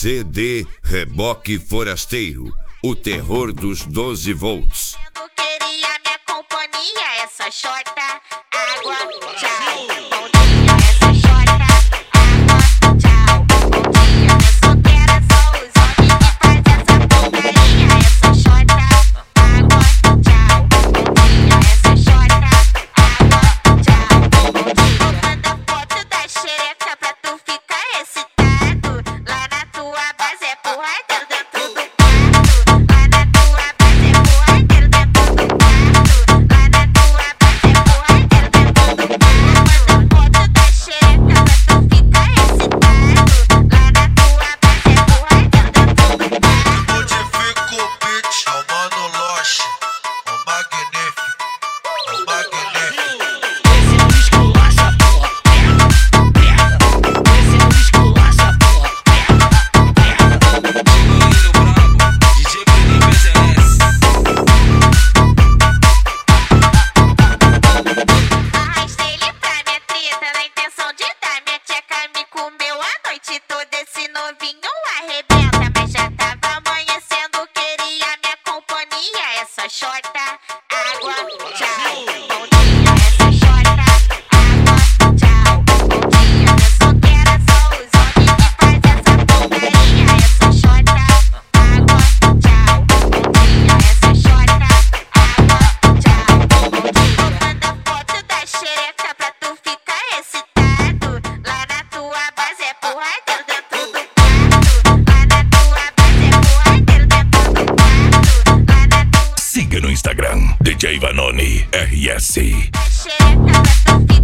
CD Reboque Forasteiro, o terror dos 12 volts. Queria minha companhia, essa xota, água, tchau. Xota, água, tchau. Bom dia, essa xota, água, tchau. Bom dia, eu só quero só os homens que faz essa porcaria. Essa xota, água, tchau. Bom dia, essa xota, água, tchau. Bom dia, manda foto da xereca pra tu ficar excitado. Lá na tua base é porradeiro dentro do quarto. Lá na tua base é porradeiro dentro do quarto. Siga no Instagram, DJ Vanoni RS.